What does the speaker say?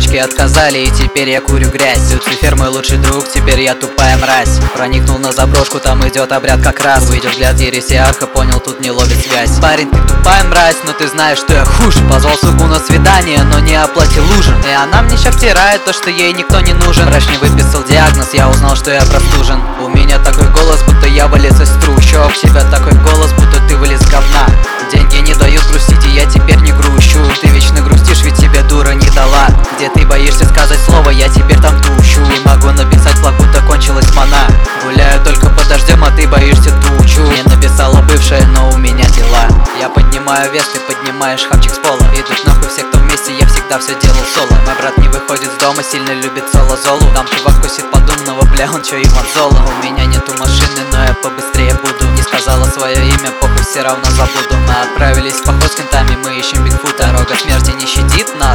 девочки отказали, и теперь я курю грязь. Люцифер мой лучший друг, теперь я тупая мразь. Проникнул на заброшку, там идет обряд как раз. Увидел взгляд ересиарха, понял, тут не ловит связь. Парень, ты тупая мразь, но ты знаешь, что я хуже. Позвал суку на свидание, но не оплатил ужин. И она мне ща втирает то, что ей никто не нужен. Врач мне выписал диагноз, я узнал, что я простужен. У меня такой голос, будто я вылез из трущоб. У тебя такой голос, будто ты вылез из говна. Деньги не дают грустить, и я теперь не грущу. Ты вечно грустишь, ведь тебе дура не дала. Где ты боишься сказать слово, я теперь там тучу. Не могу написать флаг, будто кончилась мана. Гуляю только под дождем, а ты боишься тучу. Мне написала бывшая, но у меня дела. Я поднимаю вес, ты поднимаешь хавчик с пола. Идут нахуй все, кто вместе, я всегда все делал соло. Мой брат не выходит с дома, сильно любит соло-золу. Там чувак косит подумного, бля, он чё, Иван Золо. У меня нету машины, но я побыстрее буду. Не сказала свое имя, похуй, все равно забуду. Мы отправились в поход с кентами, мы ищем Бигфута. Дорога смерти не щадит нас.